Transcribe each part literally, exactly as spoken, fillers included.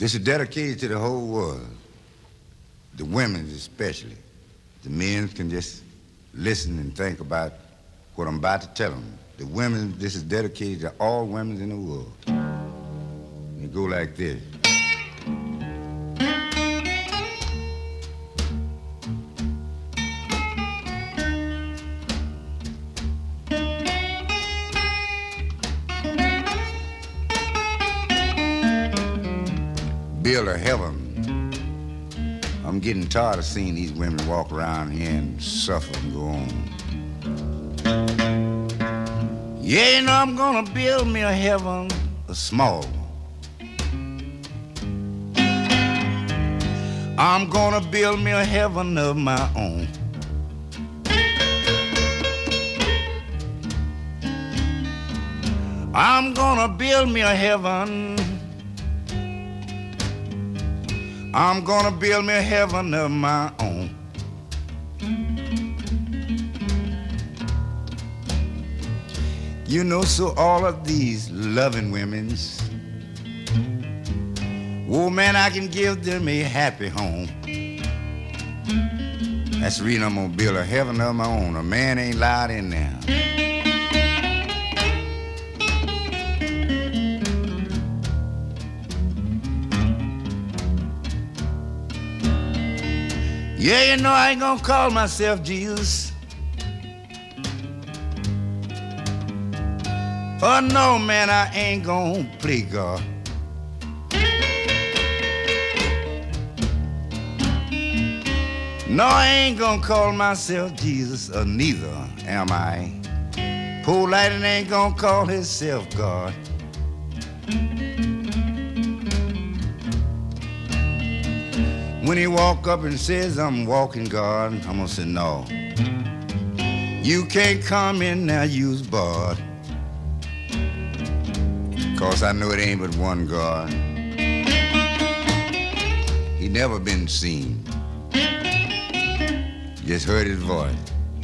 This is dedicated to the whole world, the women especially. The men can just listen and think about what I'm about to tell them. The women, this is dedicated to all women in the world. It go like this. Build a heaven. I'm getting tired of seeing these women walk around here and suffer and go on. Yeah, you know I'm gonna build me a heaven, a small one. I'm gonna build me a heaven of my own. I'm gonna build me a heaven. I'm gonna build me a heaven of my own. You know, so all of these loving women's, oh man, I can give them a happy home. That's the reason I'm gonna build a heaven of my own. A man ain't allowed in there. Yeah, you know I ain't gonna call myself Jesus. Oh no, man, I ain't gonna play God. No, I ain't gonna call myself Jesus, or neither am I. Poor Lightning ain't gonna call himself God. When he walk up and says, I'm walking God, I'm gonna say, no. You can't come in now, you's barred. Cause I know it ain't but one God. He never been seen. Just heard his voice.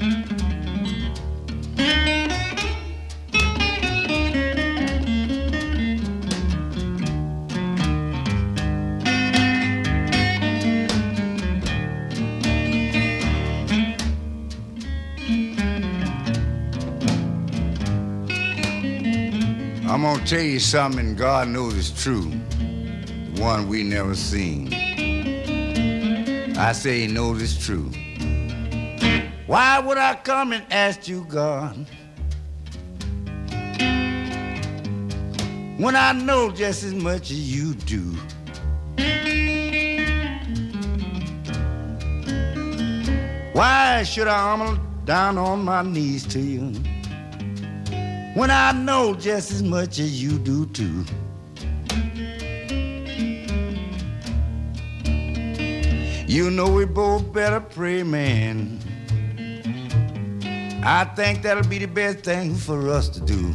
I'm gonna tell you something God knows is true, the one we never seen. I say he knows it's true. Why would I come and ask you, God, when I know just as much as you do? Why should I humble down on my knees to you when I know just as much as you do too? You know we both better pray, man. I think that'll be the best thing for us to do.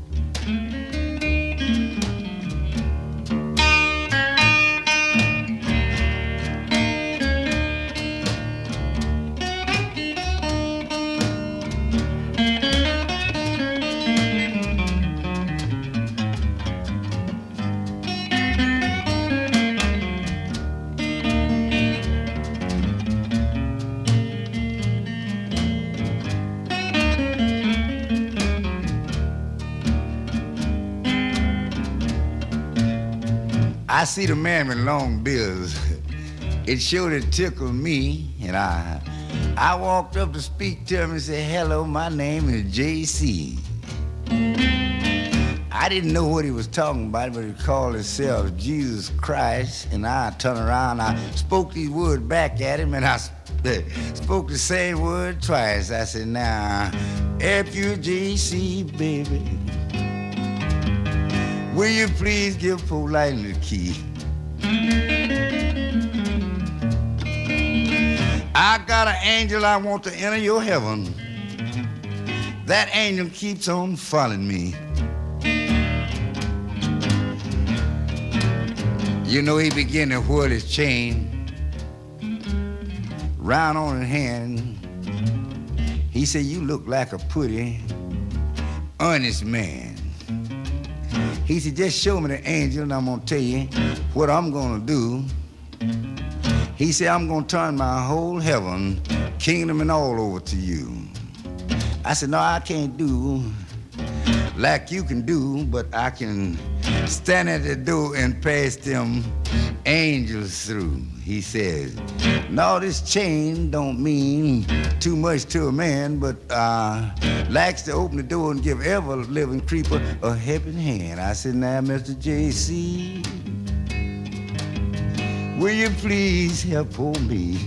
I see the man with long bills. It sure tickled me, and I I walked up to speak to him and said, hello, my name is J C. I didn't know what he was talking about, but he called himself Jesus Christ, and I turned around, I spoke these words back at him, and I spoke the same word twice. I said, now, F U J C, baby, will you please give poor Lightning the key? I got an angel I want to enter your heaven. That angel keeps on following me. You know, he began to whirl his chain round on his hand. He said, you look like a pretty, honest man. He said, just show me the angel and I'm gonna tell you what I'm gonna do. He said, I'm gonna turn my whole heaven, kingdom and all over to you. I said, no, I can't do like you can do, but I can stand at the door and pass them angels through. He says, no, this chain don't mean too much to a man, but uh, likes to open the door and give every living creeper a helping hand. I said, now, Mister J C, will you please help for me?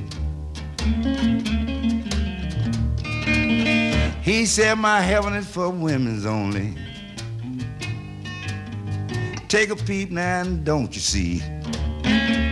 He said, my heaven is for women's only. Take a peep now and don't you see?